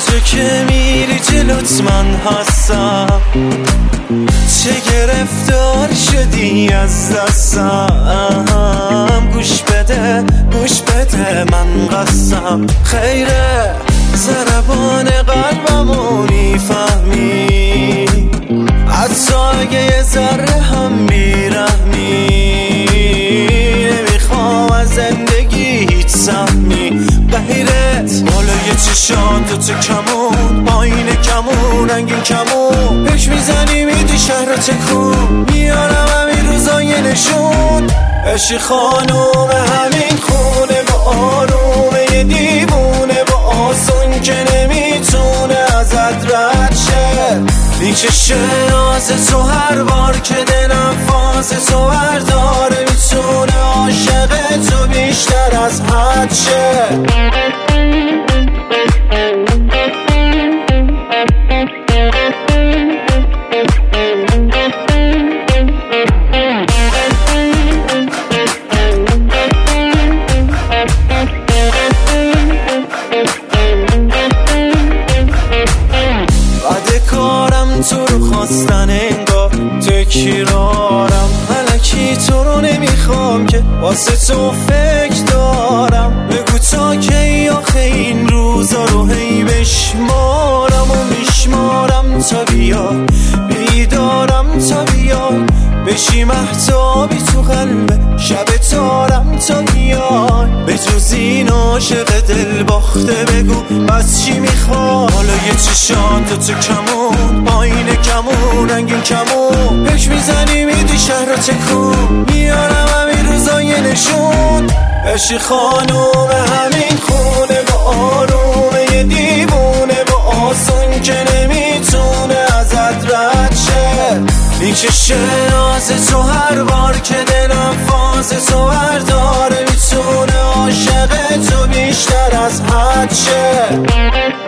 جا که میری جلوت من هستم، چه گرفتار شدی از دستم. گوش بده من قسم خیره ضربان قلبمو میفهمی، حتی اگه یه ذره هم بیرحمی. نمیخوام از زندگی هیچ سهمی غیرت بالای چشان تو کمون، پایین کمون رنگین کمون، پش میزنی میدی شهر تکون. میارم همین روزای نشون، عشق خانوم همین خونه با آرومه یه دیوونه، با آسون که نمیتونه ازت رد شه. میکشه ناز تو هر بار که دلم فاز تو برداره، میتونه عاشق تو بیشتر از حد شه. تو رو خواستن انگار تکرارم، الکی تو رو نمیخوام که واسه تو فکر دارم. بگو تا کی آخه این روزا رو هی بشمارم و میشمارم تا بیا بیدارم، تا بیا بشی مهتابی تو قلب شب تارم تا بیای. به جز این عاشق دل باخته بگو بس چی میخوای. بالای چشان تو کمون، پایین کمون رنگین کمون، پش میزنی میدی شهر تکون. میارم همین روزای نشون، عشق خانوم همین خونه با آرومه یه دیوونه، با آسون که نمیتونه ازت رد شه. میکشه ناز تو هر بار که دلم فاز تو برداره، میتونه عاشق تو بیشتر از حد شه.